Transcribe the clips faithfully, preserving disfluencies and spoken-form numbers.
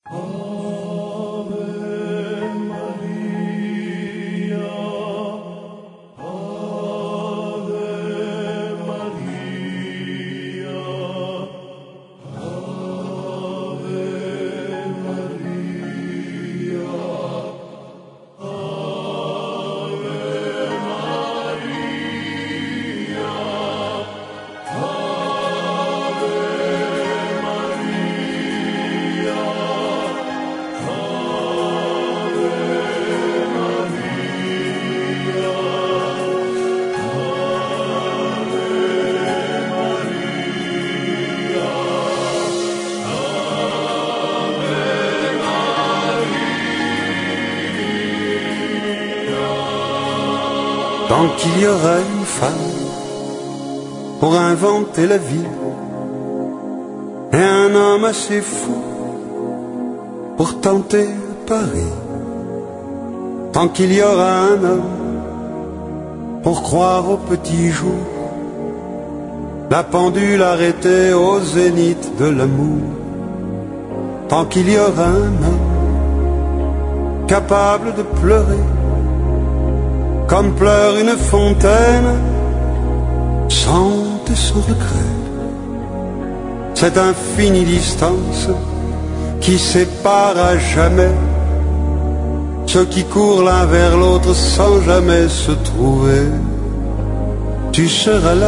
Tant qu'il y aura une femme pour inventer la vie et un homme assez fou pour tenter Paris, tant qu'il y aura un homme pour croire au petit jour, la pendule arrêtée au zénith de l'amour, tant qu'il y aura un homme capable de pleurer comme pleure une fontaine, sans et sans regret. Cette infinie distance qui sépare à jamais ceux qui courent l'un vers l'autre sans jamais se trouver. Tu seras là,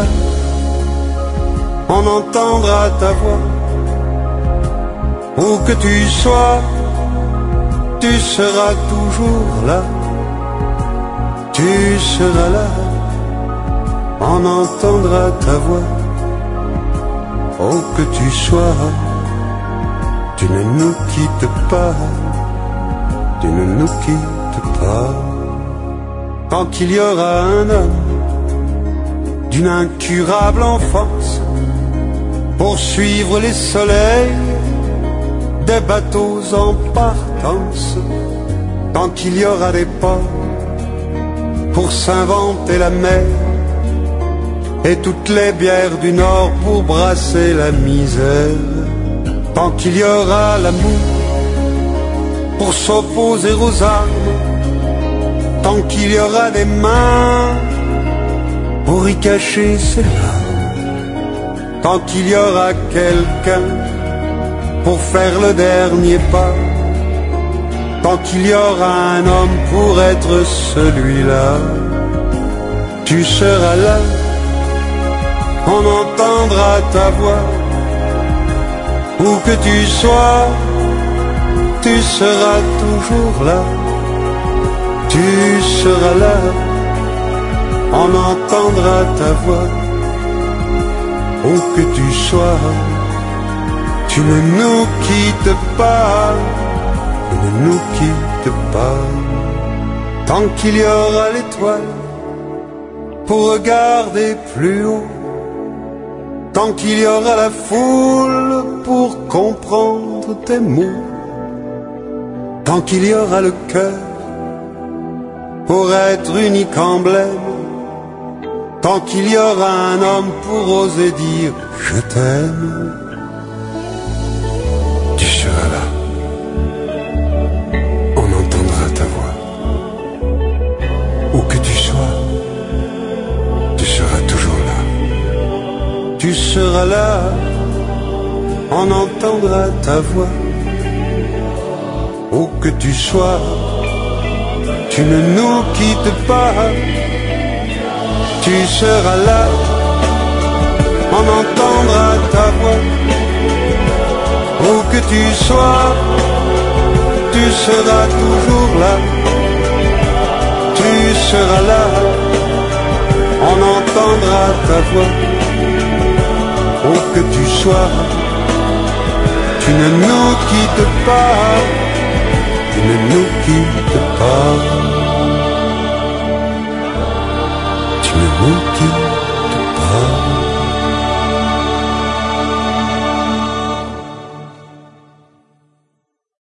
on entendra ta voix, où que tu sois, tu seras toujours là. Tu seras là, on entendra ta voix, où que tu sois, tu ne nous quittes pas, tu ne nous quittes pas. Tant qu'il y aura un homme d'une incurable enfance pour suivre les soleils des bateaux en partance, tant qu'il y aura des ports pour s'inventer la mer et toutes les bières du Nord pour brasser la misère, tant qu'il y aura l'amour pour s'opposer aux armes, tant qu'il y aura des mains pour y cacher ses larmes, tant qu'il y aura quelqu'un pour faire le dernier pas, tant qu'il y aura un homme pour être celui-là. Tu seras là, on entendra ta voix, où que tu sois, tu seras toujours là. Tu seras là, on entendra ta voix, où que tu sois, tu ne nous quittes pas, tu ne nous quittes pas. Tant qu'il y aura l'étoile pour regarder plus haut, tant qu'il y aura la foule pour comprendre tes mots, tant qu'il y aura le cœur pour être unique emblème, tant qu'il y aura un homme pour oser dire je t'aime, tu seras là, on entendra ta voix, où que tu sois, tu seras toujours là. Tu seras là, on entendra ta voix, où que tu sois, tu ne nous quittes pas. Tu seras là, on entendra ta voix, où que tu sois, tu seras toujours là. Tu seras là, on entendra ta voix, où que tu sois, tu ne nous quittes pas, tu ne nous quittes pas.